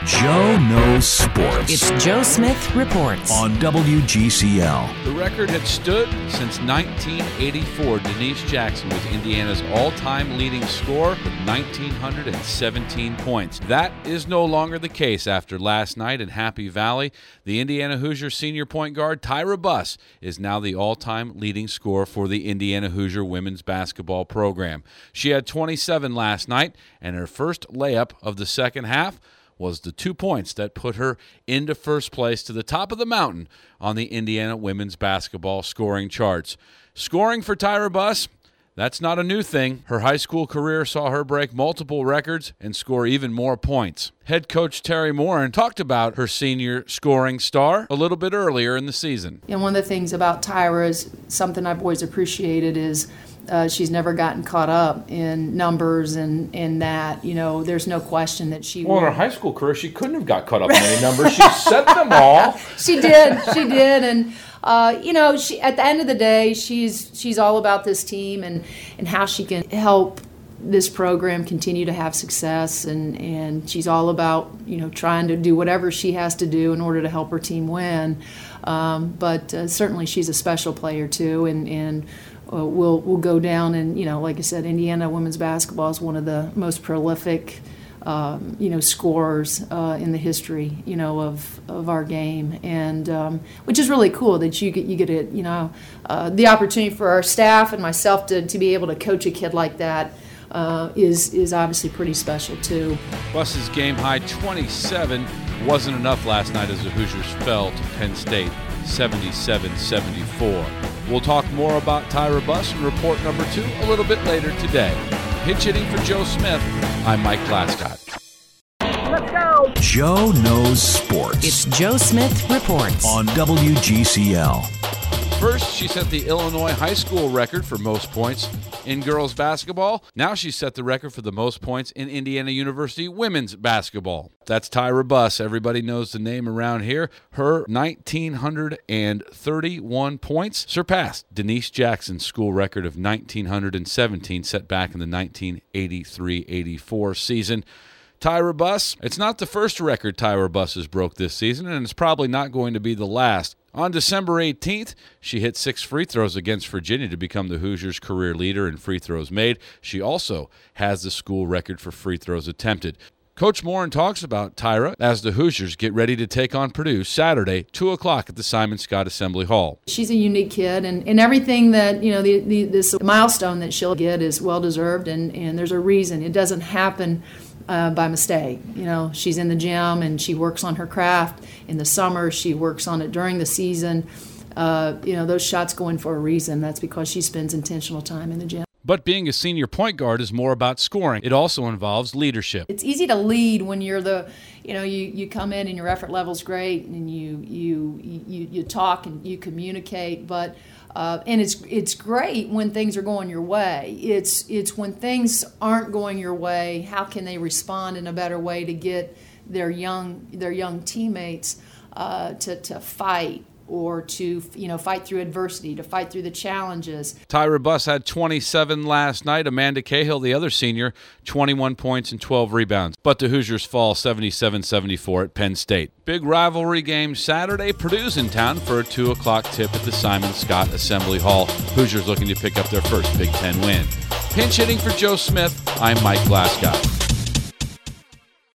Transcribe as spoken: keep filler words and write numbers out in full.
Joe Knows Sports. It's Joe Smith Reports on W G C L. The record had stood since nineteen eighty-four. Denise Jackson was Indiana's all-time leading scorer with one thousand nine hundred seventeen points. That is no longer the case after last night in Happy Valley. The Indiana Hoosier senior point guard Tyra Buss is now the all-time leading scorer for the Indiana Hoosier women's basketball program. She had twenty-seven last night, and her first layup of the second half was the two points that put her into first place to the top of the mountain on the Indiana women's basketball scoring charts. Scoring for Tyra Buss, that's not a new thing. Her high school career saw her break multiple records and score even more points. Head coach Terry Morin talked about her senior scoring star a little bit earlier in the season. And one of the things about Tyra is something I've always appreciated is Uh, she's never gotten caught up in numbers and, and that, you know, there's no question that she Well, will. in her high school career, she couldn't have got caught up in any numbers. She set them all. She did, she did. And, uh, you know, she at the end of the day, she's she's all about this team and, and how she can help this program continue to have success. And, and she's all about, you know, trying to do whatever she has to do in order to help her team win. Um, but uh, certainly she's a special player, too, and, and Uh, we'll we'll go down and, you know, like I said, Indiana women's basketball is one of the most prolific, um, you know, scorers uh, in the history, you know, of, of our game, and um, which is really cool that you get you get it, you know, uh, the opportunity for our staff and myself to, to be able to coach a kid like that uh, is is obviously pretty special too. Buss's game high twenty-seven wasn't enough last night as the Hoosiers fell to Penn State seventy-seven seventy-four. We'll talk more about Tyra Buss in report number two a little bit later today. Pitch hitting for Joe Smith, I'm Mike Glascott. Let's go! Joe Knows Sports. It's Joe Smith Reports on W G C L. First, she set the Illinois high school record for most points in girls basketball. Now she set the record for the most points in Indiana University women's basketball. That's Tyra Buss. Everybody knows the name around here. Her one thousand nine hundred thirty-one points surpassed Denise Jackson's school record of one thousand nine hundred seventeen set back in the nineteen eighty-three eighty-four season. Tyra Buss, it's not the first record Tyra Buss has broke this season, and it's probably not going to be the last. On December eighteenth, she hit six free throws against Virginia to become the Hoosiers' career leader in free throws made. She also has the school record for free throws attempted. Coach Morin talks about Tyra as the Hoosiers get ready to take on Purdue Saturday, two o'clock at the Simon Skjodt Assembly Hall. She's a unique kid, and, and everything that, you know, the, the, this milestone that she'll get is well-deserved, and, and there's a reason. It doesn't happen uh, by mistake. You know, she's in the gym, and she works on her craft. In the summer, she works on it during the season. Uh, you know, those shots go in for a reason. That's because she spends intentional time in the gym. But being a senior point guard is more about scoring. It also involves leadership. It's easy to lead when you're the, you know, you, you come in and your effort level's great and you you you, you talk and you communicate, but uh, and it's it's great when things are going your way. It's it's when things aren't going your way, how can they respond in a better way to get their young their young teammates uh, to to fight, or to, you know, fight through adversity, to fight through the challenges. Tyra Buss had twenty-seven last night. Amanda Cahill, the other senior, twenty-one points and twelve rebounds. But the Hoosiers fall seventy-seven seventy-four at Penn State. Big rivalry game Saturday. Purdue's in town for a two o'clock tip at the Simon Skjodt Assembly Hall. Hoosiers looking to pick up their first Big Ten win. Pinch hitting for Joe Smith, I'm Mike Glascott.